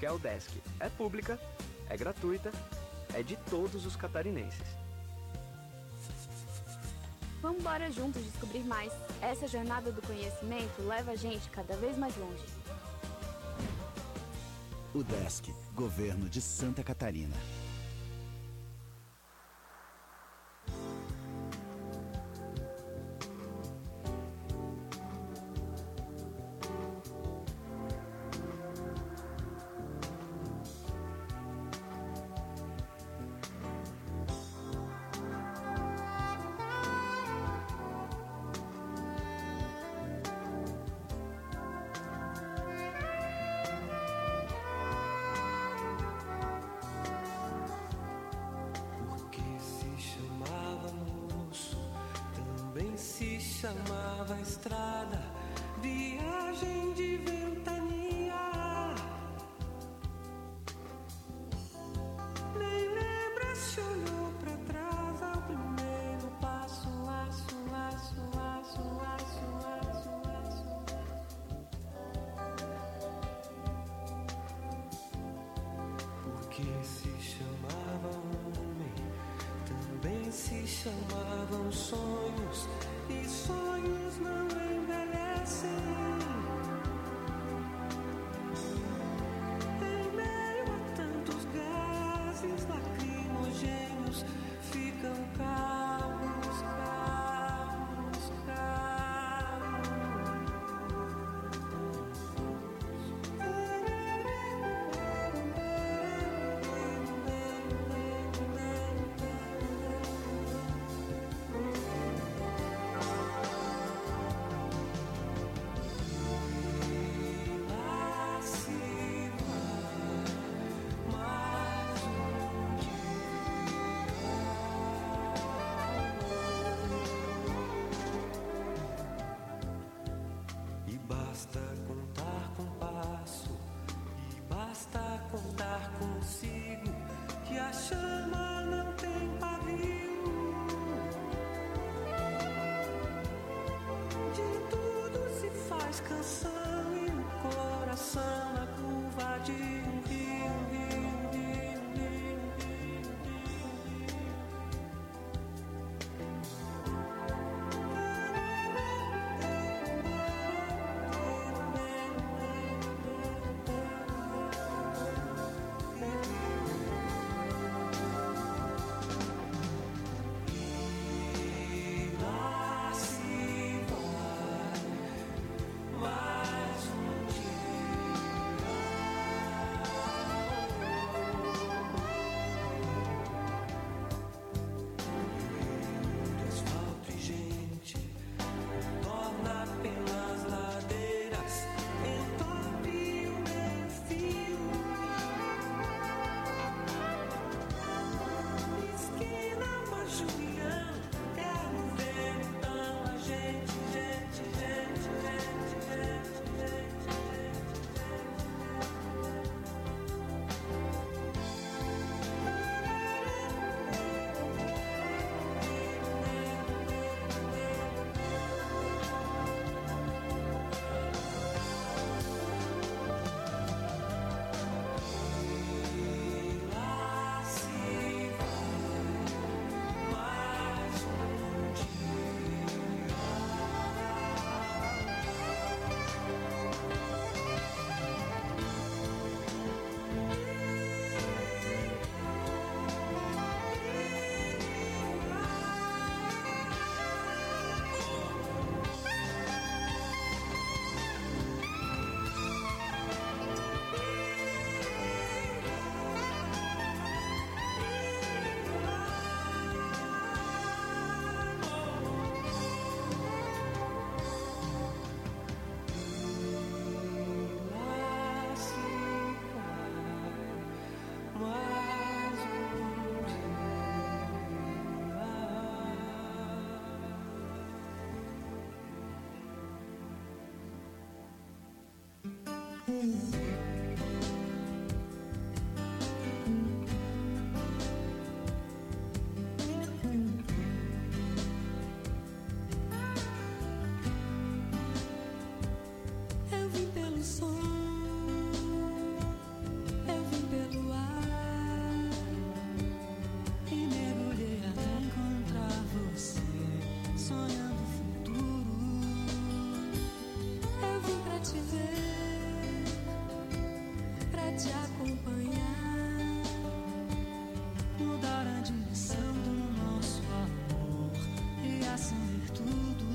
porque a UDESC é pública, é gratuita, é de todos os catarinenses. Vamos embora juntos descobrir mais. Essa jornada do conhecimento leva a gente cada vez mais longe. UDESC, Governo de Santa Catarina. Chamava estrada, viagem de ventania. Nem lembra se olhou pra trás ao primeiro passo, laço, laço, laço, laço, laço, laço. Porque se chamava homem, também se chamavam sonhos. E sonhos não envelhecem. Em meio a tantos gases lacrimogêneos ficam calmos, calmos, calmos. Contar consigo que a chama não tem pavio. De tudo se faz canção e o coração na curva de um rio, rio, rio, rio, rio, te acompanhar, mudar a direção do nosso amor e acender tudo.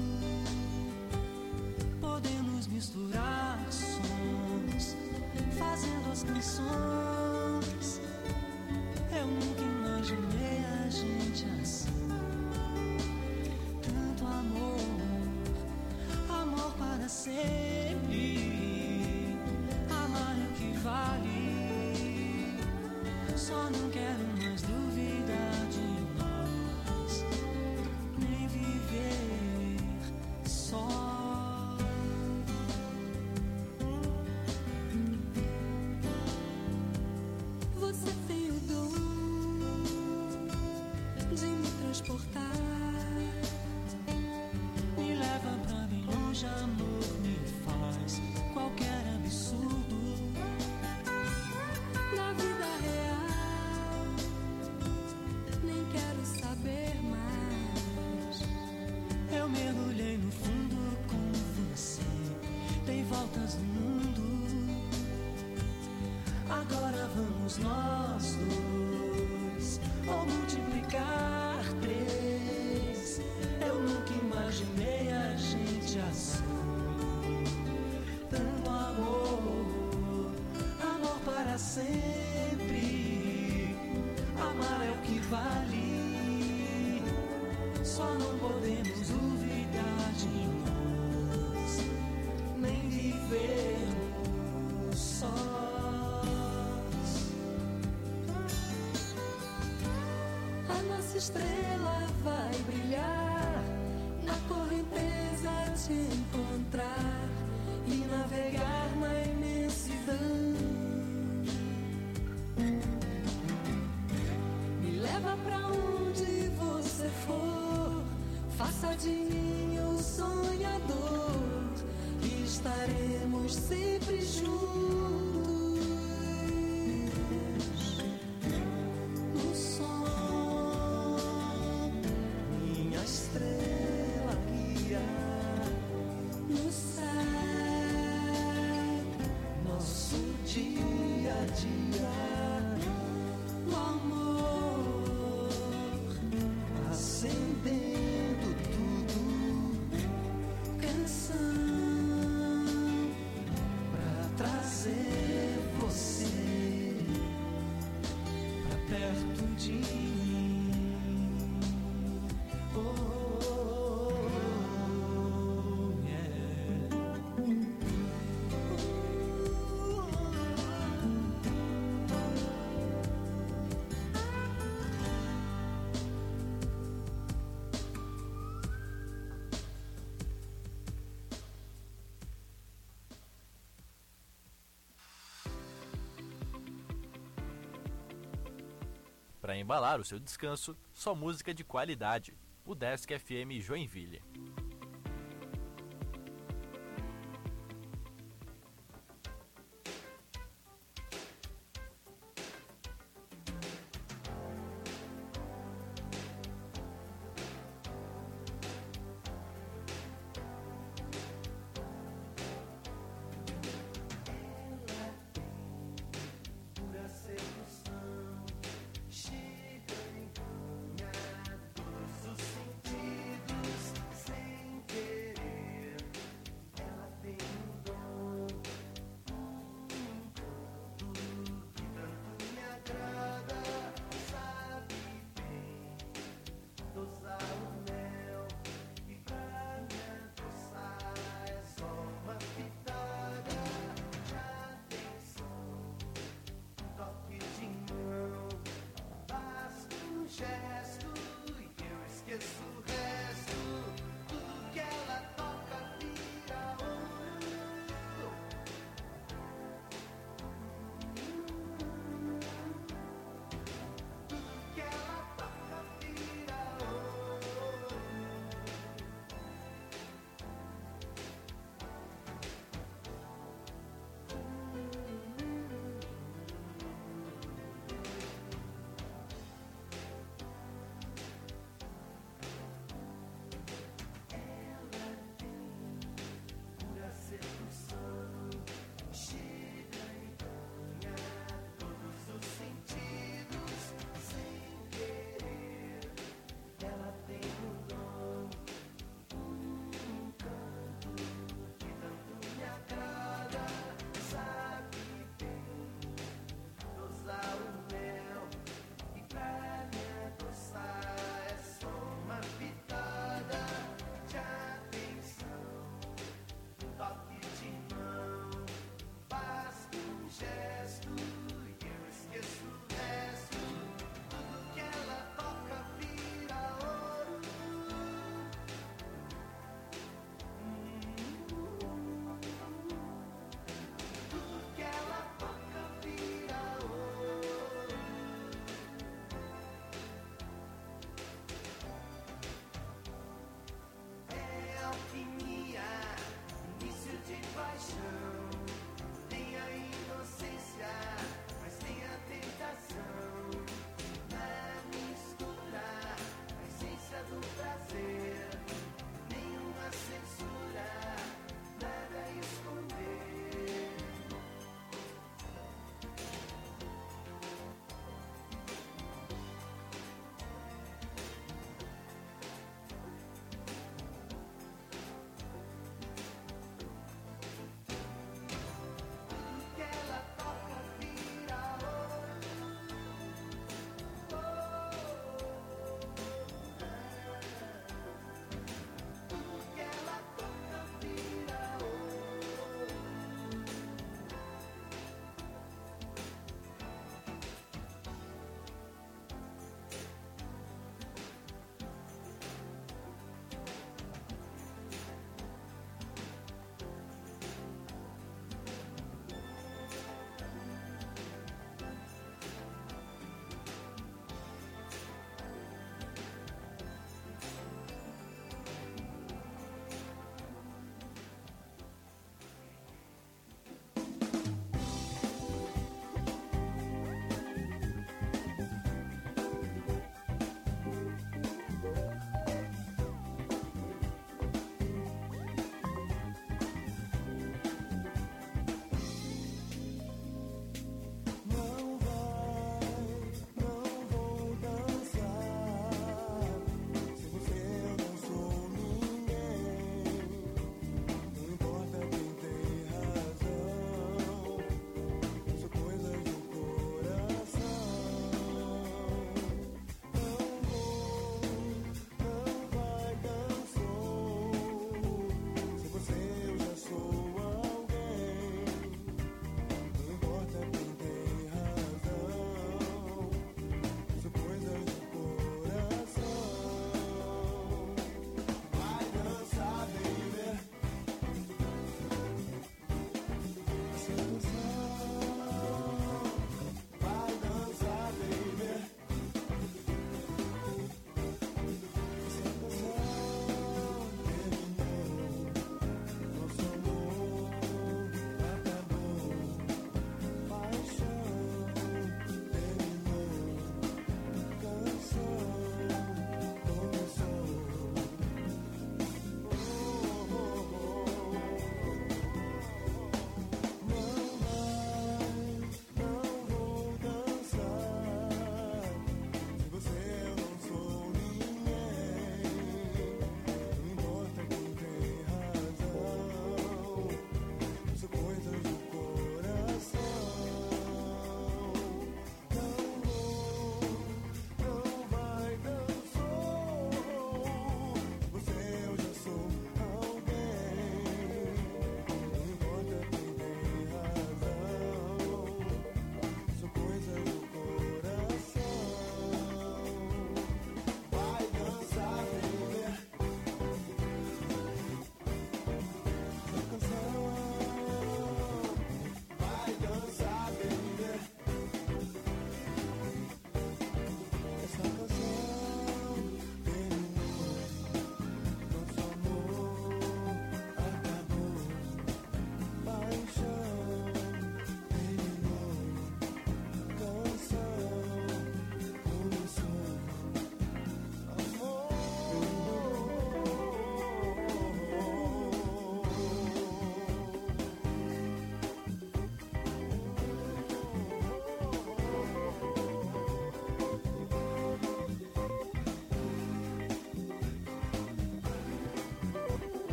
Podemos misturar sons, fazendo as canções. Eu nunca imaginei a gente assim. Tanto amor, amor para sempre. Amar é o que vale. Só não quero mais duvidar de nós, nem viver só. Você tem o dom de me transportar, me leva pra bem longe, amor, me faz qualquer absurdo. Na vida real, nem quero saber mais. Eu mergulhei no fundo com você, dei voltas no mundo. Agora vamos nós dois, ou multiplicar três. Eu nunca imaginei a gente assim. Tanto amor, amor para sempre. Amar é o que vale. Só não podemos duvidar de nós, nem vivermos só. A nossa estrela vai brilhar, na correnteza te encontrar e navegar na imensidão. Me leva pra onde você for, faça de mim o sonhador, e estaremos sempre juntos. No som, minha estrela guia, no céu, nosso dia a dia. O amor acendendo tudo, canção pra trazer você pra perto de mim. Oh, yeah. Para embalar o seu descanso, só música de qualidade. O Desk FM Joinville. Chega em todos os sentidos, sem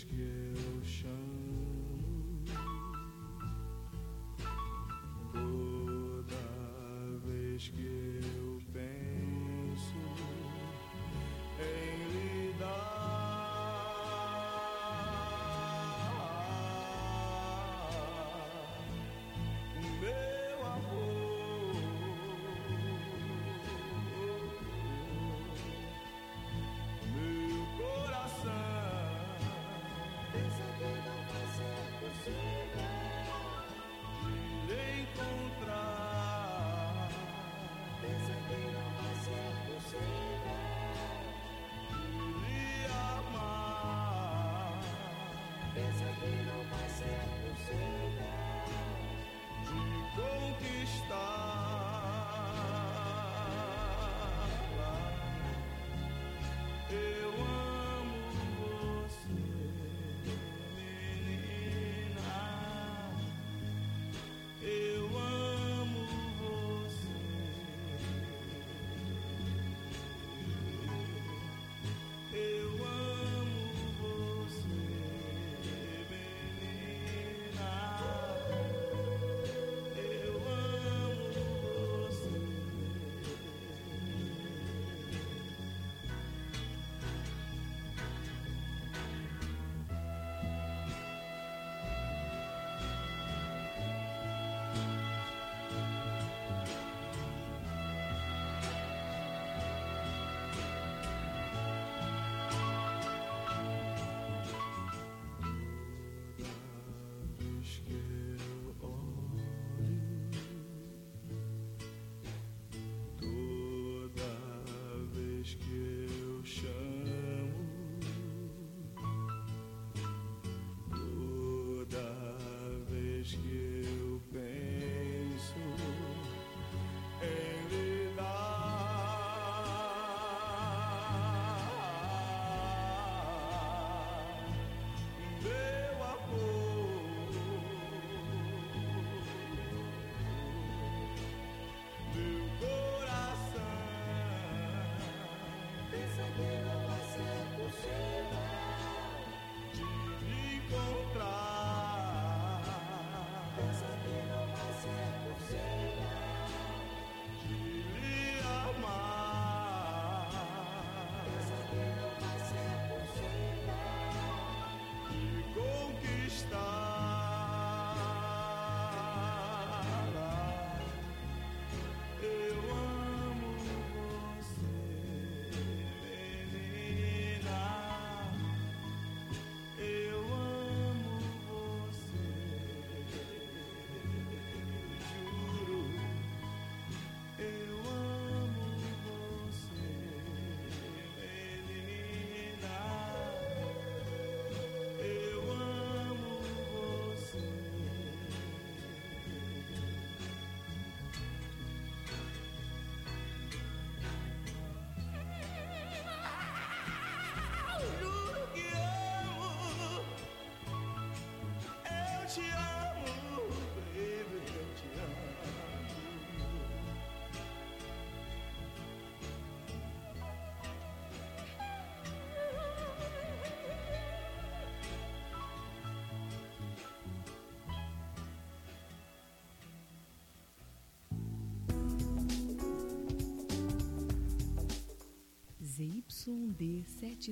ZYD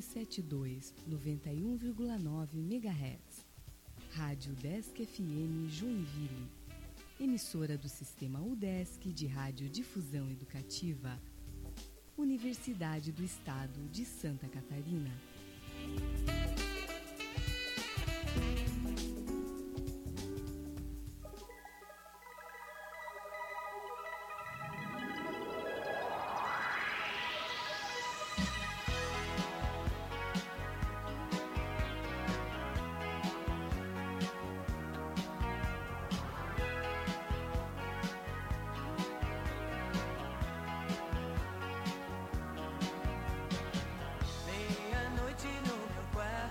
772, 91,9 MHz. Rádio Udesc FM Joinville. Emissora do Sistema Udesc de Radiodifusão Educativa. Universidade do Estado de Santa Catarina. Meia-noite no meu quarto.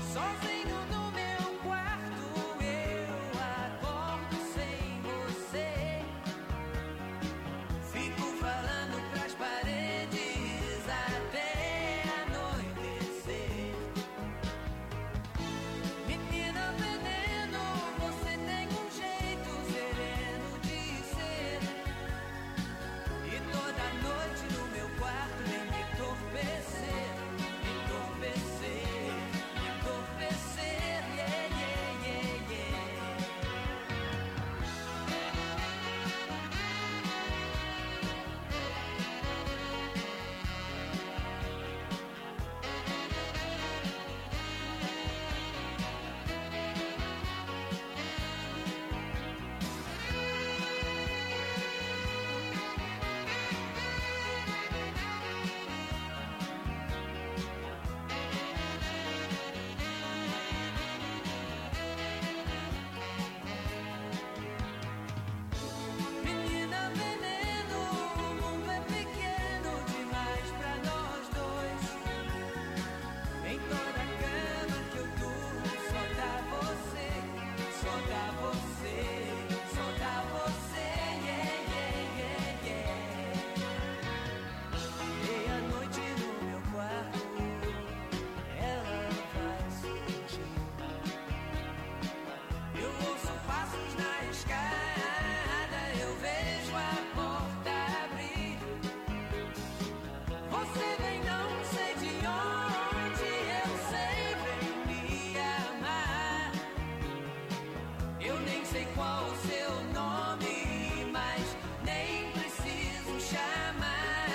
Sozinho no meu quarto eu acordo sem você. Fico falando pras paredes até anoitecer. Menina veneno, você tem um jeito sereno de ser. E toda noite no meu quarto vem me entorpecer, me entorpecer, me entorpecer, yeah, yeah, yeah, yeah. Menina veneno, o mundo é pequeno demais pra nós dois. Em toda cama que eu durmo só dá você, só dá você, só dá você, yeah, yeah, yeah, yeah. Meia-noite no meu quarto, ela vai surgir. Eu ouço passos na escada, eu vejo a porta abrir. Você vem não sei de onde, eu sei, vem me amar. Eu nem sei qual o seu nome, mas nem preciso chamar.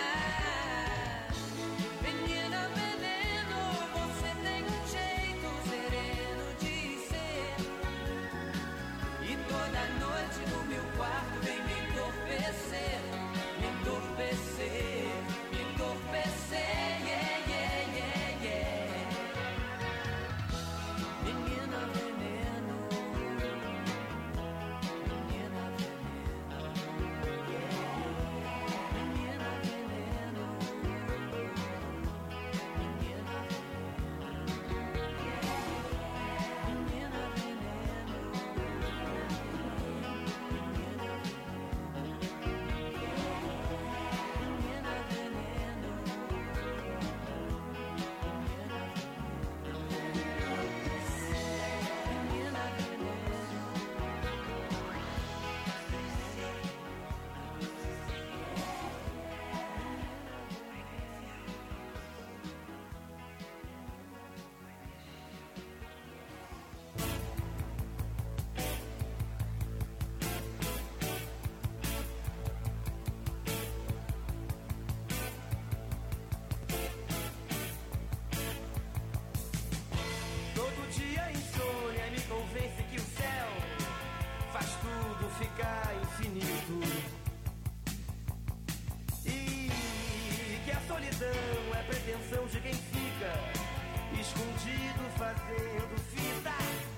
Menina veneno, você tem um jeito sereno de ser. E toda noite no meu quarto vem me entorpecer, me entorpecer, me entorpecer, yeah, yeah, yeah, yeah. Menina veneno, menina veneno, yeah. Menina veneno, menina veneno, menina Todo dia insônia me convence que o céu faz tudo ficar infinito e que a solidão é pretensão de quem fica escondido fazendo fita.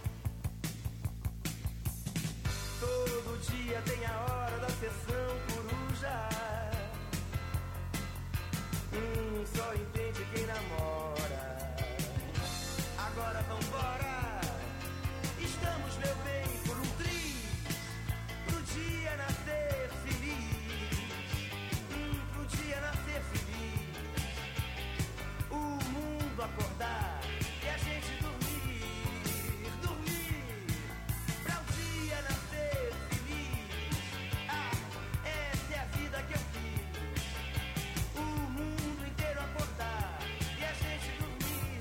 Todo dia tem a hora da sessão coruja. Só entende quem namora. Agora vambora. Estamos, meu bem, por um triz, pro dia nascer feliz. Pro dia nascer feliz. O mundo acordar e a gente dormir, dormir. Pra o dia nascer feliz. Ah, essa é a vida que eu quis. O mundo inteiro acordar e a gente dormir.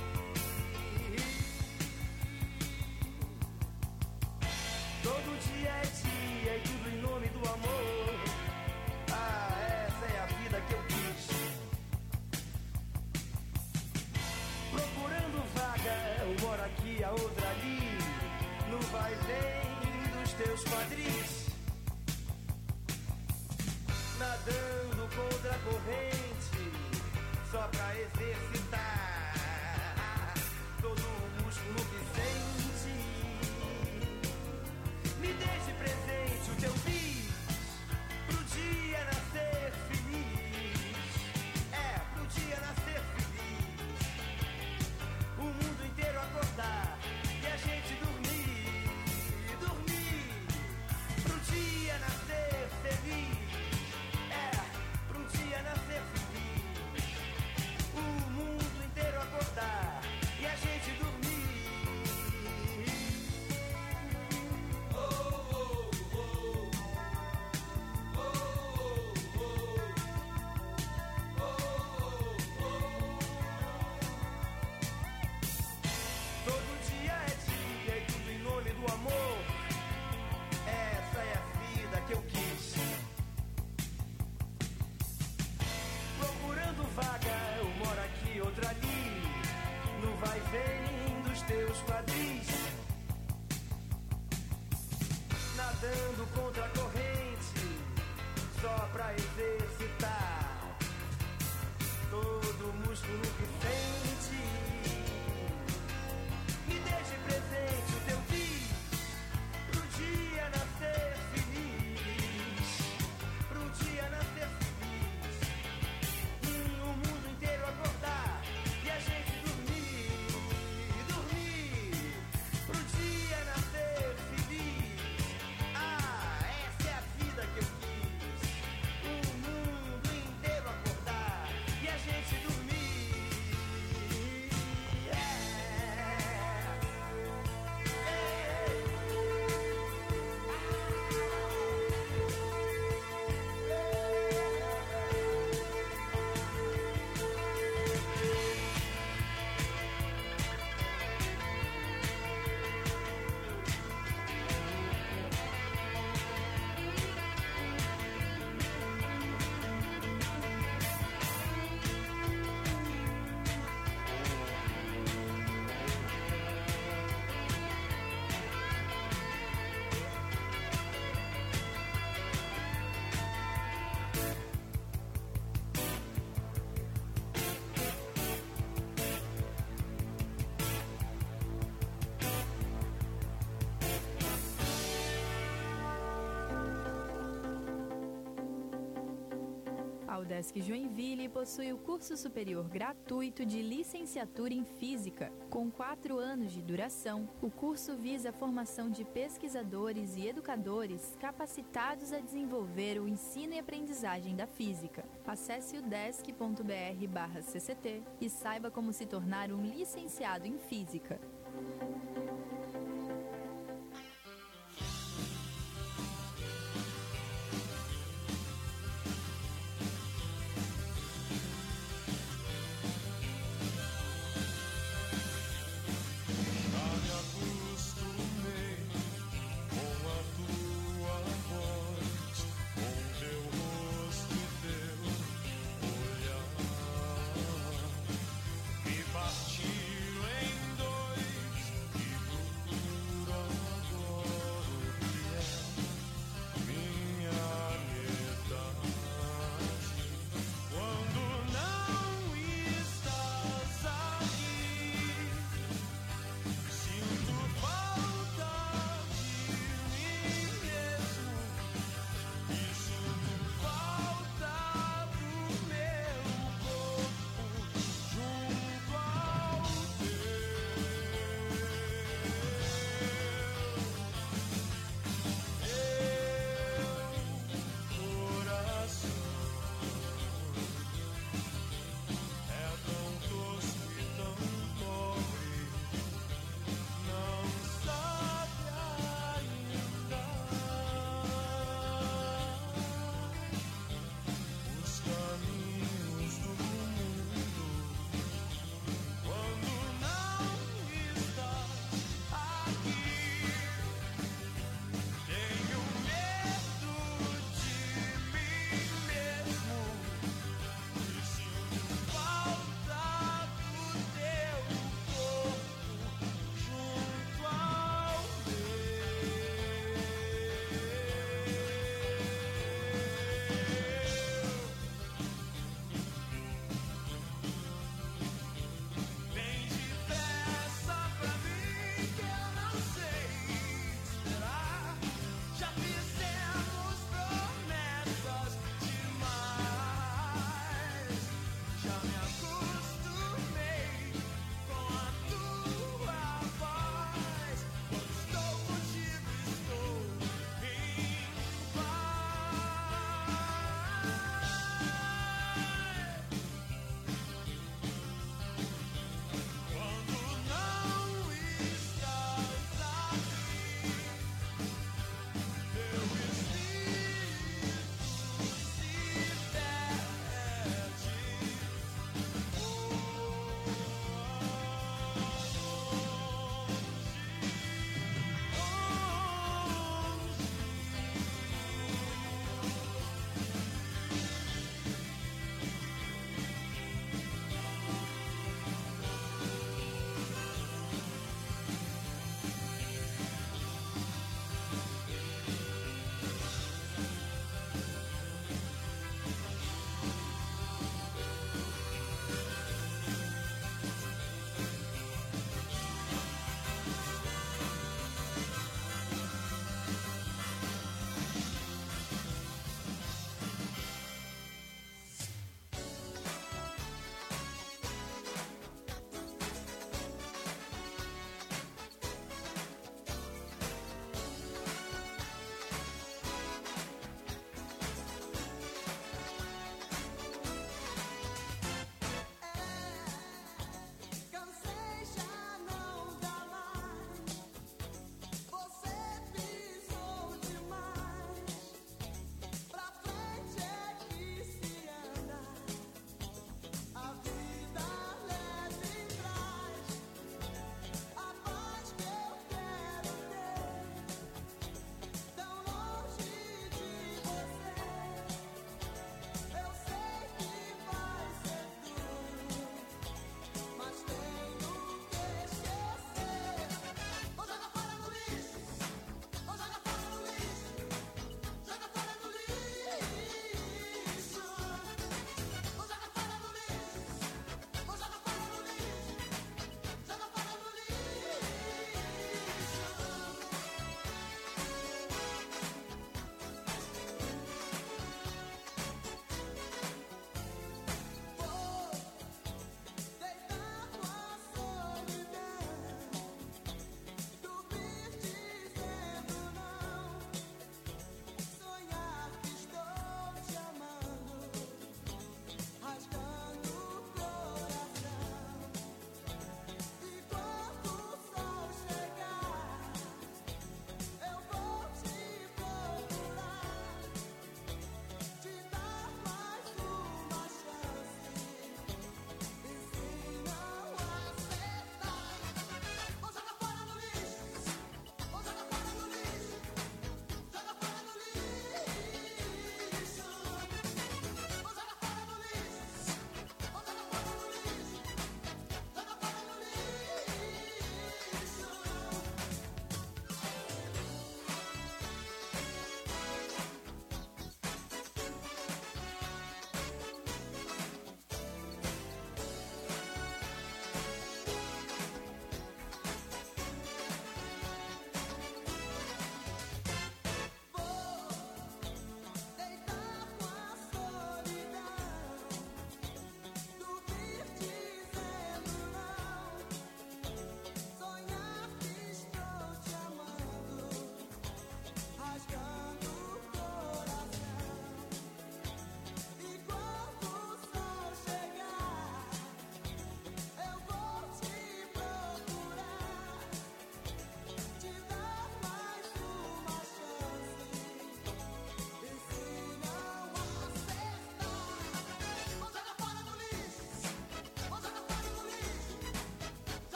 Todo dia é dia e tudo em nome do amor. Ah, essa é a vida que eu quis. Procurando vaga, uma hora aqui, a outra ali, no vai-vem dos teus quadris. Nadando contra a corrente, só pra exercitar todo o músculo que sente. Me deixe presente o teu bis, pro dia nascer feliz. É, pro dia nascer feliz. O mundo inteiro acordar vai e vem dos teus quadris, nadando contra a corrente, só pra exercitar todo o músculo que sente. Me deixe presente o teu bis, pro dia nascer feliz, pro dia nascer feliz. O mundo inteiro acordar e a gente dormir, pro dia nascer feliz. Ah, essa é a vida que eu quis. O mundo inteiro acordar e a gente dormir. A UDESC Joinville possui o curso superior gratuito de licenciatura em Física. Com 4 anos de duração, o curso visa a formação de pesquisadores e educadores capacitados a desenvolver o ensino e aprendizagem da física. Acesse udesc.br/cct e saiba como se tornar um licenciado em Física. Partiu em dois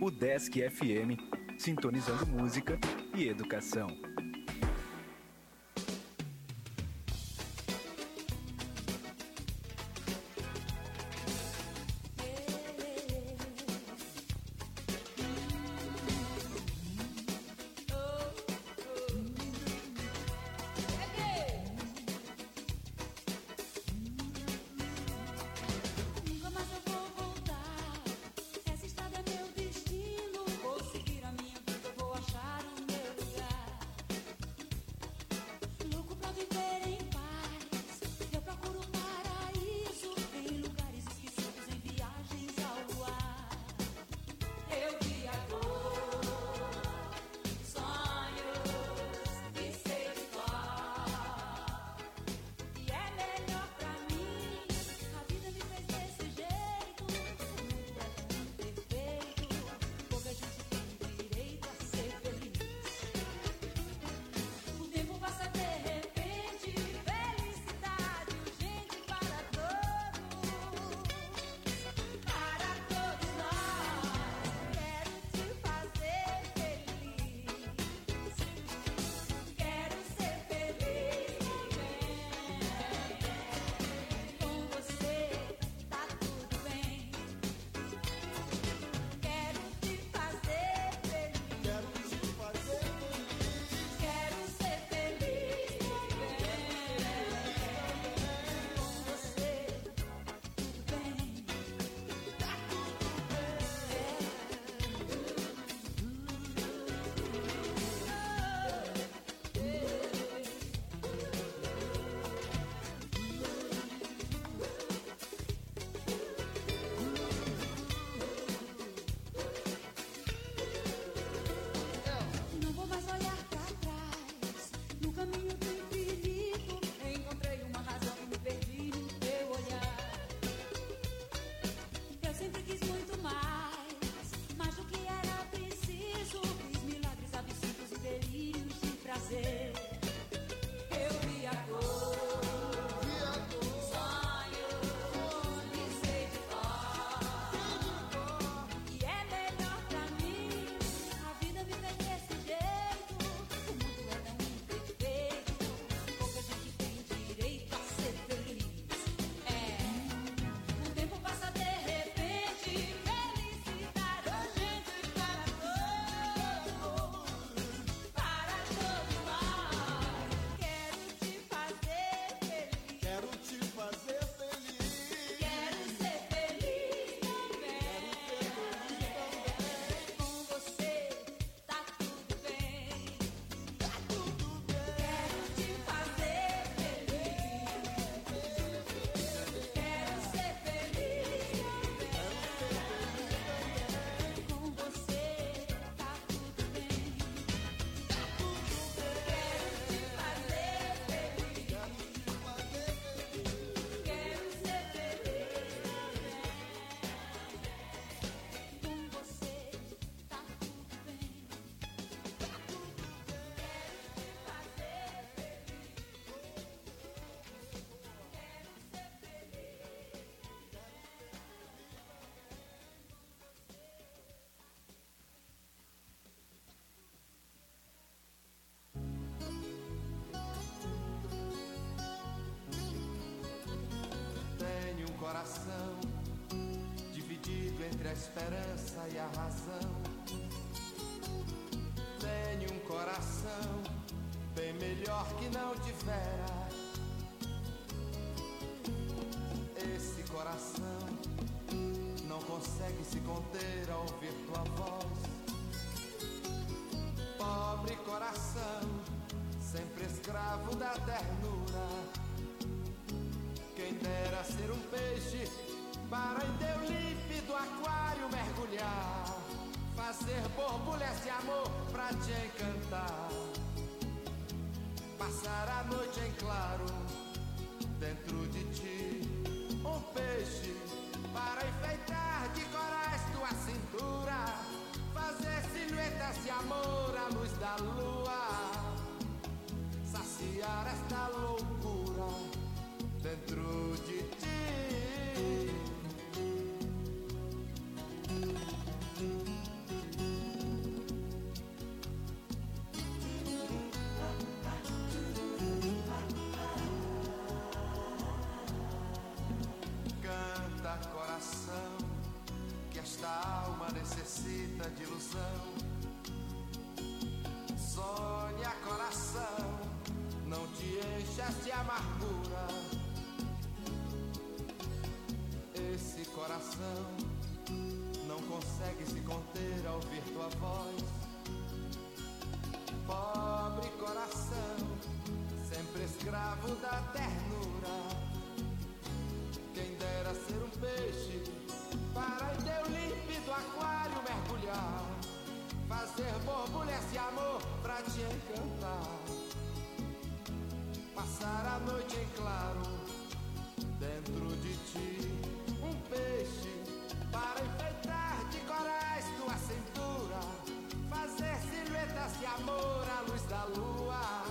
O Desk FM, sintonizando música e educação. Coração dividido entre a esperança e a razão. Tenho um coração bem melhor que não tivera. Esse coração não consegue se conter ao ouvir tua voz. Pobre coração, sempre escravo da ternura. Quem dera ser um peixe para em teu límpido aquário mergulhar, fazer borbulha esse amor pra te encantar, passar a noite em claro dentro de ti, um peixe para enfeitar de corais tua cintura, fazer silhueta esse amor à luz da lua, saciar esta loucura dentro de ti. silhuetas de amargura. Esse coração não consegue se conter ao ouvir tua voz. Pobre coração, sempre escravo da ternura. Quem dera ser um peixe para em teu límpido aquário mergulhar, fazer borbulhas de amor pra te encantar, passar a noite em claro dentro de ti. Um peixe para enfeitar de corais tua cintura, fazer silhuetas de amor à luz da lua,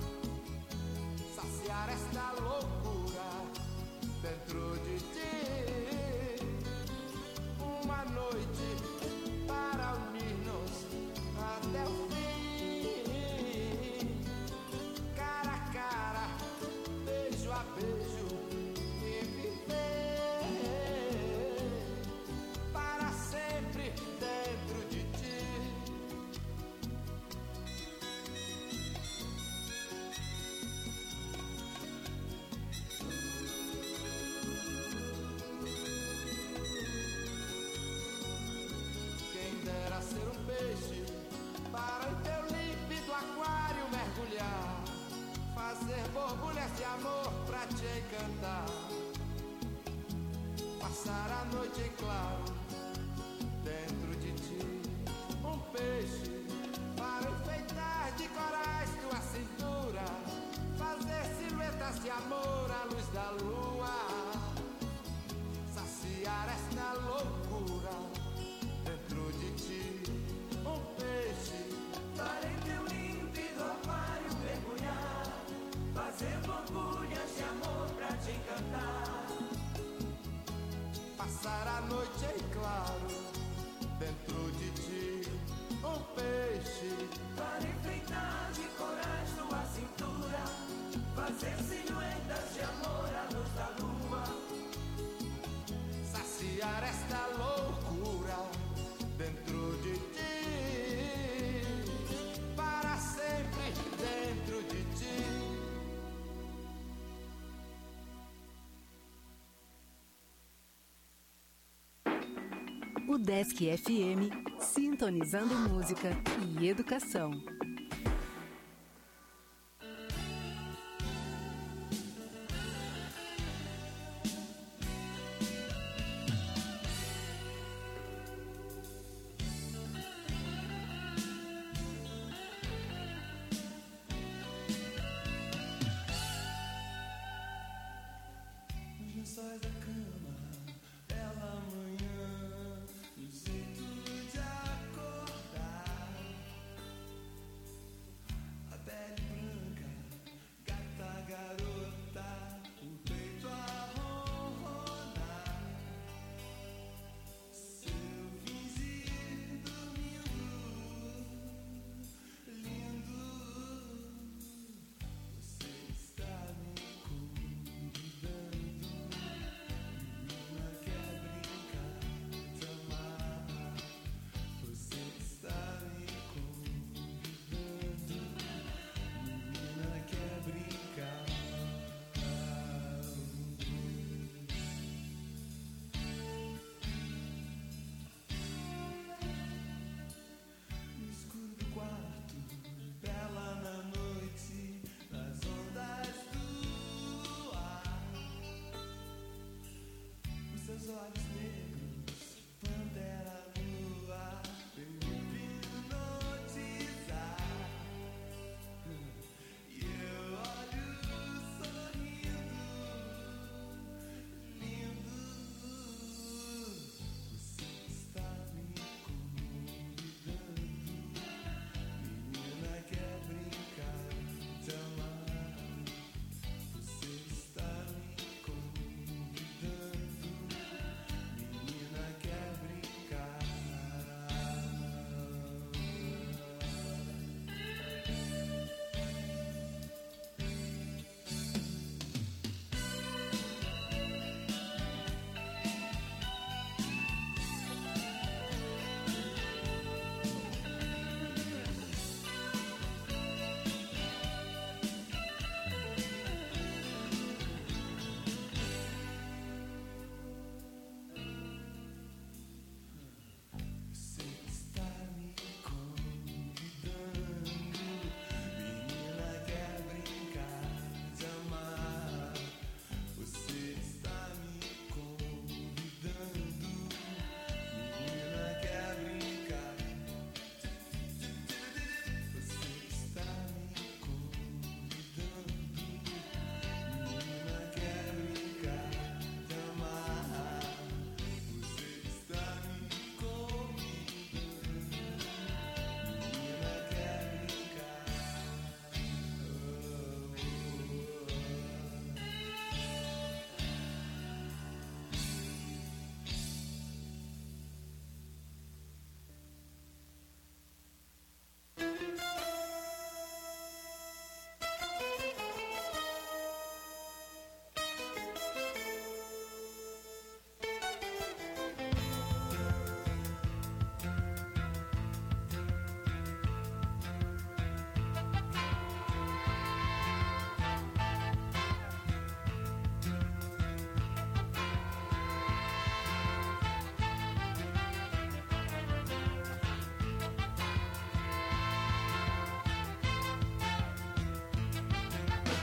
saciar esta loucura dentro de ti. Uma noite para unir-nos até o fim, cara a cara, beijo a beijo, e viver para sempre dentro de ti. Quem dera ser um peixe para em teu límpido aquário mergulhar, fazer borbulhas de amor pra te encantar, passar a noite em claro dentro de ti. Um peixe para enfeitar de corais tua cintura, fazer silhuetas de amor à luz da lua, saciar esta loucura dentro de ti. Um peixe para em teu límpido aquário mergulhar, fazer borbulhas de amor pra te encantar, passar a noite em claro dentro de ti. Um peixe para enfeitar de corais tua cintura, fazer silhuetas de amor à luz da lua, saciar esta loucura dentro de ti, para sempre dentro de ti. UDESC FM, sintonizando música e educação. Os lençóis da cama, ela amanhã, no jeito de acordar.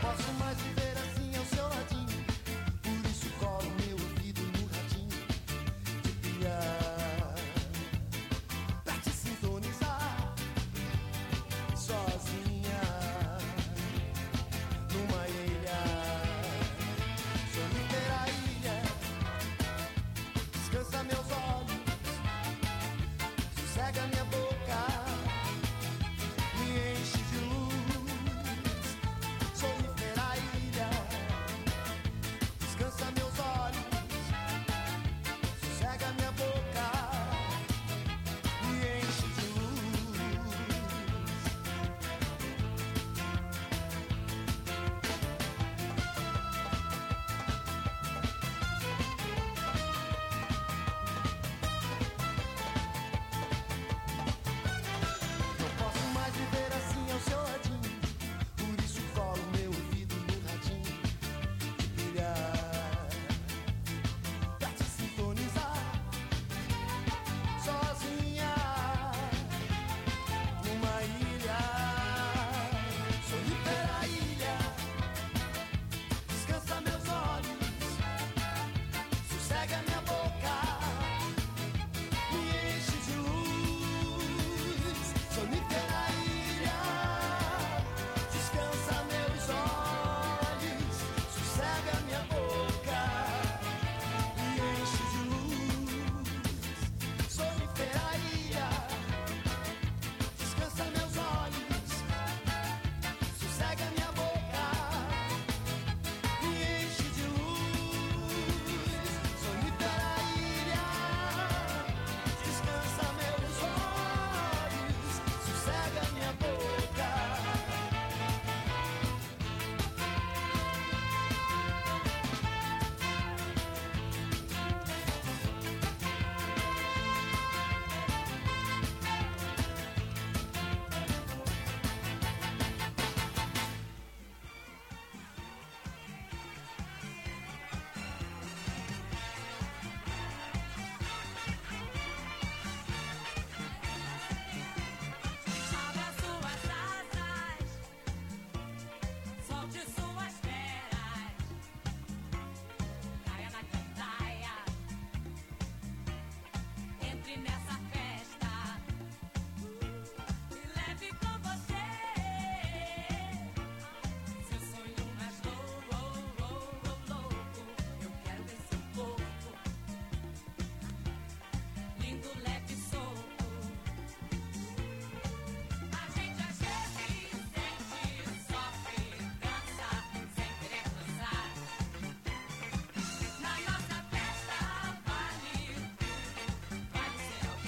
posso mais viver assim ao seu ladinho. Por isso colo meu ouvido no radinho de pilha pra te sintonizar sozinha numa ilha, soliteira ilha. Descansa meus olhos, sossega minha boca, me enche de luz, soliteira ilha. Descansa meus olhos, sossega minha boca, me enche de luz. Não posso mais viver assim ao seu ladinho. Por isso colo meu ouvido no radinho de pilha pra te sintonizar sozinha numa ilha, soliteira ilha. Descansa meus olhos, sossega minha boca, me enche de luz, soliteira ilha. Descansa meus olhos, sossega minha boca, me enche de luz, soliteira ilha. Descansa meus olhos, sossega minha boca, me enche de luz, soliteira ilha. Descansa meus olhos, sossega minha boca. Abra suas asas, solte suas penas, caia na gandaia, entre nessa festa e leve com você seu sonho mais louco. Eu quero ver seu corpo lindo, leve e solto. A gente às vezes sente, sofre, cansa, sem querer dançar. Na nossa festa vale tudo, vale ser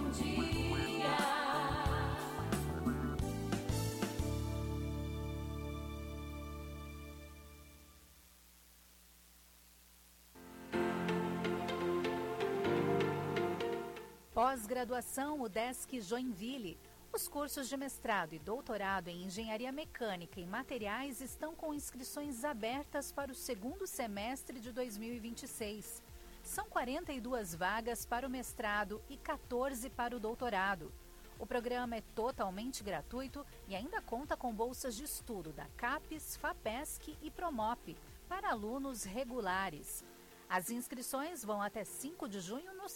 bom dia. Pós-graduação UDESC Joinville. Os cursos de mestrado e doutorado em Engenharia Mecânica e Materiais estão com inscrições abertas para o segundo semestre de 2026. São 42 vagas para o mestrado e 14 para o doutorado. O programa é totalmente gratuito e ainda conta com bolsas de estudo da CAPES, FAPESC e Promop para alunos regulares. As inscrições vão até 5 de junho no